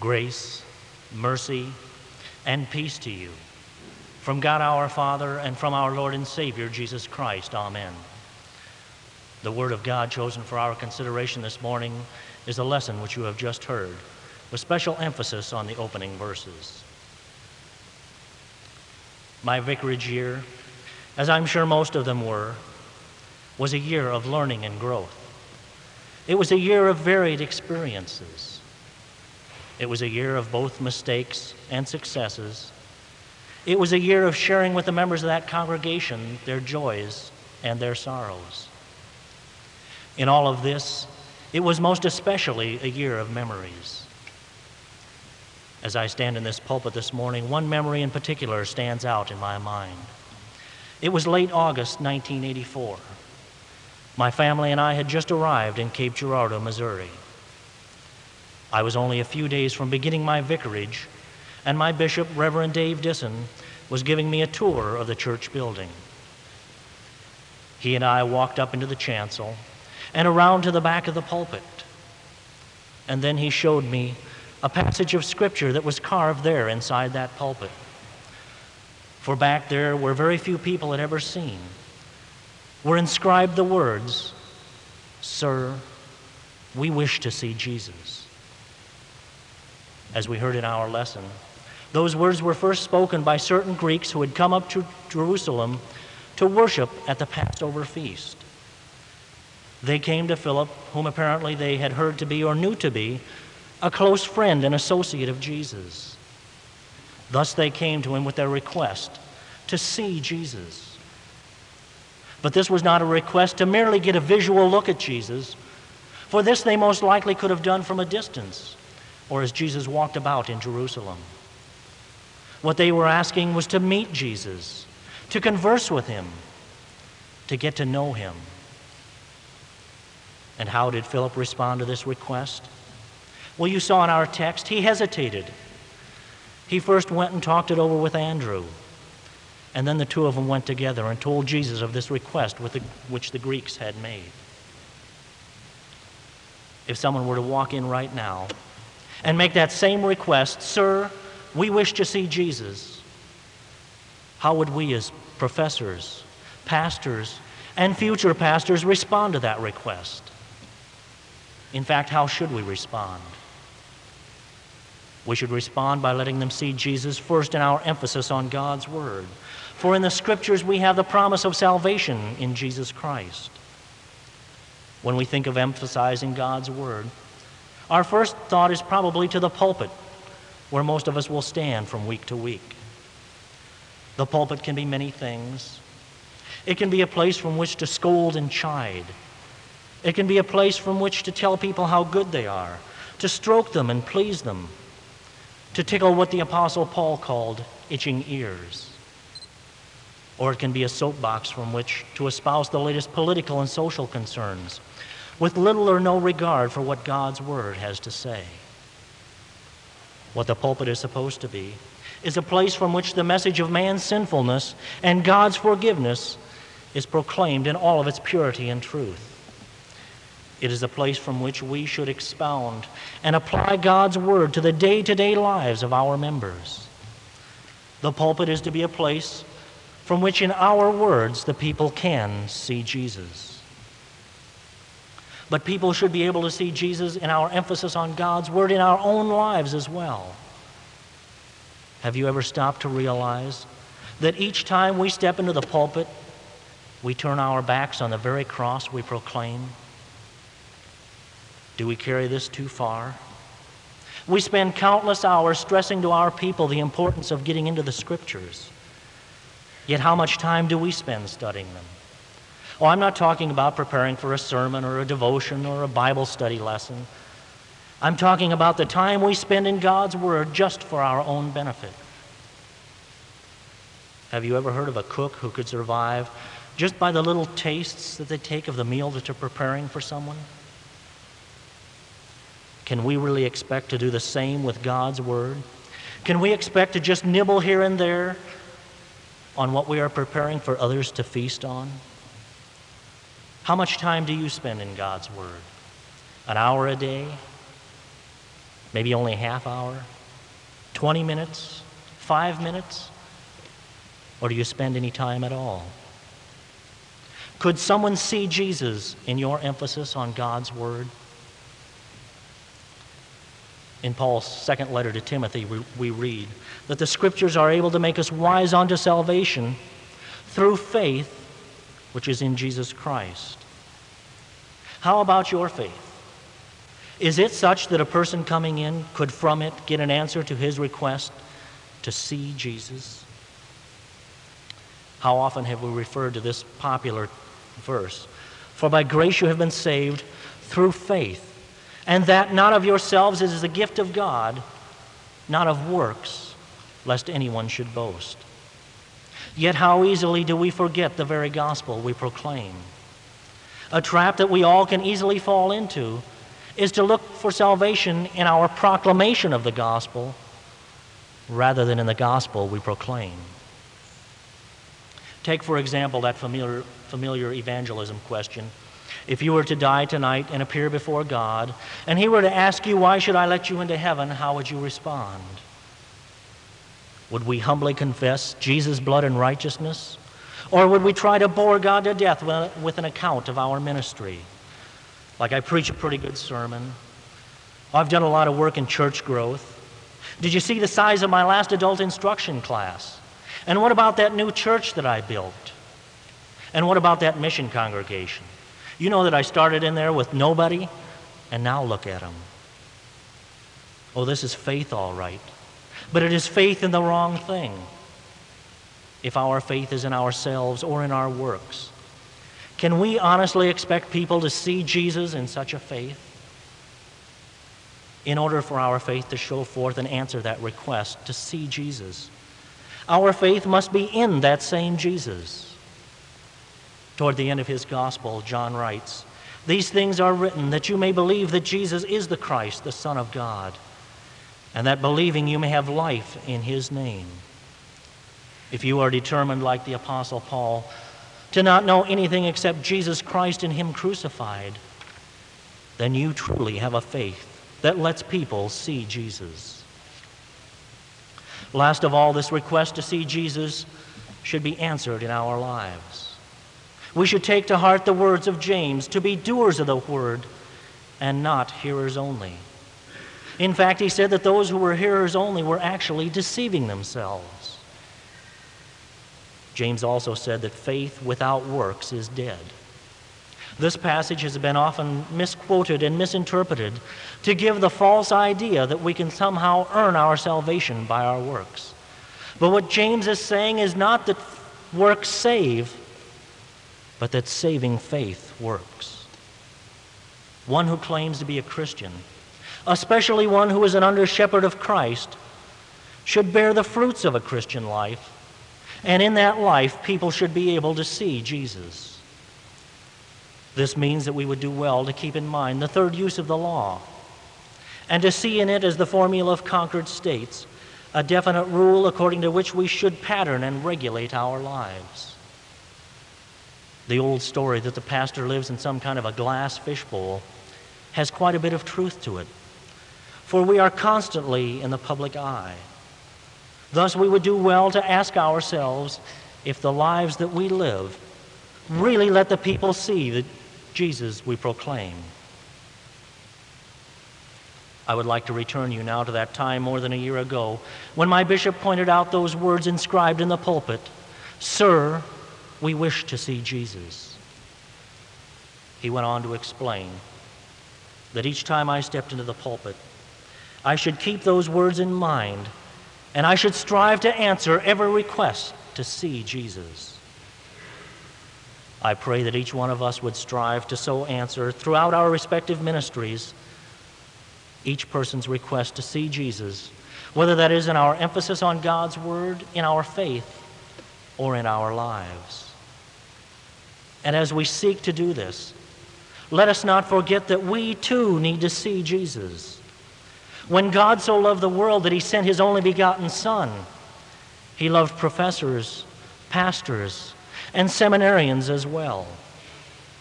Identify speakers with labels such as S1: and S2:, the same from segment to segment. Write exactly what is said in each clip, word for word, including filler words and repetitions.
S1: Grace, mercy, and peace to you from God our Father and from our Lord and Savior, Jesus Christ. Amen. The Word of God chosen for our consideration this morning is the lesson which you have just heard, with special emphasis on the opening verses. My vicarage year, as I'm sure most of them were, was a year of learning and growth. It was a year of varied experiences. It was a year of both mistakes and successes. It was a year of sharing with the members of that congregation their joys and their sorrows. In all of this, it was most especially a year of memories. As I stand in this pulpit this morning, one memory in particular stands out in my mind. It was late August nineteen eighty-four. My family and I had just arrived in Cape Girardeau, Missouri. I was only a few days from beginning my vicarage, and my bishop, Reverend Dave Disson, was giving me a tour of the church building. He and I walked up into the chancel and around to the back of the pulpit, and then he showed me a passage of scripture that was carved there inside that pulpit. For back there, where very few people had ever seen, were inscribed the words, "Sir, we wish to see Jesus." As we heard in our lesson, those words were first spoken by certain Greeks who had come up to Jerusalem to worship at the Passover feast. They came to Philip, whom apparently they had heard to be or knew to be a close friend and associate of Jesus. Thus they came to him with their request to see Jesus. But this was not a request to merely get a visual look at Jesus, for this they most likely could have done from a distance, or as Jesus walked about in Jerusalem. What they were asking was to meet Jesus, to converse with him, to get to know him. And how did Philip respond to this request? Well, you saw in our text, he hesitated. He first went and talked it over with Andrew, and then the two of them went together and told Jesus of this request with the, which the Greeks had made. If someone were to walk in right now and make that same request, "Sir, we wish to see Jesus," how would we as professors, pastors, and future pastors respond to that request? In fact, how should we respond? We should respond by letting them see Jesus first in our emphasis on God's Word. For in the Scriptures we have the promise of salvation in Jesus Christ. When we think of emphasizing God's Word, our first thought is probably to the pulpit, where most of us will stand from week to week. The pulpit can be many things. It can be a place from which to scold and chide. It can be a place from which to tell people how good they are, to stroke them and please them, to tickle what the Apostle Paul called itching ears. Or it can be a soapbox from which to espouse the latest political and social concerns, with little or no regard for what God's Word has to say. What the pulpit is supposed to be is a place from which the message of man's sinfulness and God's forgiveness is proclaimed in all of its purity and truth. It is a place from which we should expound and apply God's Word to the day-to-day lives of our members. The pulpit is to be a place from which in our words the people can see Jesus. But people should be able to see Jesus in our emphasis on God's Word in our own lives as well. Have you ever stopped to realize that each time we step into the pulpit, we turn our backs on the very cross we proclaim? Do we carry this too far? We spend countless hours stressing to our people the importance of getting into the Scriptures. Yet how much time do we spend studying them? Oh, I'm not talking about preparing for a sermon or a devotion or a Bible study lesson. I'm talking about the time we spend in God's Word just for our own benefit. Have you ever heard of a cook who could survive just by the little tastes that they take of the meal that they're preparing for someone? Can we really expect to do the same with God's Word? Can we expect to just nibble here and there on what we are preparing for others to feast on? How much time do you spend in God's Word? An hour a day? Maybe only a half hour? twenty minutes? Five minutes? Or do you spend any time at all? Could someone see Jesus in your emphasis on God's Word? In Paul's second letter to Timothy, we, we read that the Scriptures are able to make us wise unto salvation through faith, which is in Jesus Christ. How about your faith? Is it such that a person coming in could from it get an answer to his request to see Jesus? How often have we referred to this popular verse? For by grace you have been saved through faith, and that not of yourselves, it is the gift of God, not of works, lest anyone should boast. Yet how easily do we forget the very gospel we proclaim? A trap that we all can easily fall into is to look for salvation in our proclamation of the gospel rather than in the gospel we proclaim. Take, for example, that familiar, familiar evangelism question. If you were to die tonight and appear before God, and He were to ask you, why should I let you into heaven, how would you respond? Would we humbly confess Jesus' blood and righteousness? Or would we try to bore God to death with an account of our ministry? Like, I preach a pretty good sermon. I've done a lot of work in church growth. Did you see the size of my last adult instruction class? And what about that new church that I built? And what about that mission congregation? You know that I started in there with nobody, and now look at them. Oh, this is faith, all right. But it is faith in the wrong thing. If our faith is in ourselves or in our works, can we honestly expect people to see Jesus in such a faith? In order for our faith to show forth and answer that request to see Jesus, our faith must be in that same Jesus. Toward the end of his gospel, John writes, "These things are written that you may believe that Jesus is the Christ, the Son of God, and that believing you may have life in his name." If you are determined, like the Apostle Paul, to not know anything except Jesus Christ and him crucified, then you truly have a faith that lets people see Jesus. Last of all, this request to see Jesus should be answered in our lives. We should take to heart the words of James, to be doers of the word and not hearers only. In fact, he said that those who were hearers only were actually deceiving themselves. James also said that faith without works is dead. This passage has been often misquoted and misinterpreted to give the false idea that we can somehow earn our salvation by our works. But what James is saying is not that works save, but that saving faith works. One who claims to be a Christian, especially one who is an under-shepherd of Christ, should bear the fruits of a Christian life, and in that life, people should be able to see Jesus. This means that we would do well to keep in mind the third use of the law, and to see in it as the formula of conquered states, a definite rule according to which we should pattern and regulate our lives. The old story that the pastor lives in some kind of a glass fishbowl has quite a bit of truth to it, for we are constantly in the public eye. Thus, we would do well to ask ourselves if the lives that we live really let the people see the Jesus we proclaim. I would like to return you now to that time more than a year ago when my bishop pointed out those words inscribed in the pulpit, "Sir, we wish to see Jesus." He went on to explain that each time I stepped into the pulpit, I should keep those words in mind, and I should strive to answer every request to see Jesus. I pray that each one of us would strive to so answer throughout our respective ministries each person's request to see Jesus, whether that is in our emphasis on God's Word, in our faith, or in our lives. And as we seek to do this, let us not forget that we too need to see Jesus. When God so loved the world that he sent his only begotten Son, he loved professors, pastors, and seminarians as well.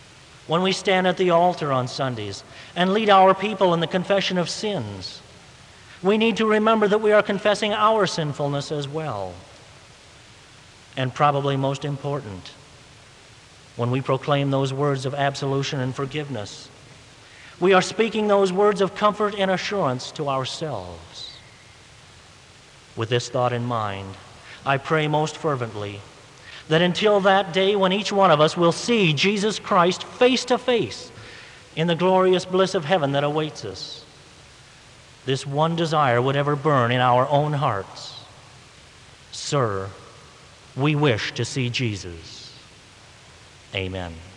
S1: When we stand at the altar on Sundays and lead our people in the confession of sins, We need to remember that we are confessing our sinfulness as well. And probably most important, when we proclaim those words of absolution and forgiveness, we are speaking those words of comfort and assurance to ourselves. With this thought in mind, I pray most fervently that until that day when each one of us will see Jesus Christ face to face in the glorious bliss of heaven that awaits us, this one desire would ever burn in our own hearts. Sir, we wish to see Jesus. Amen.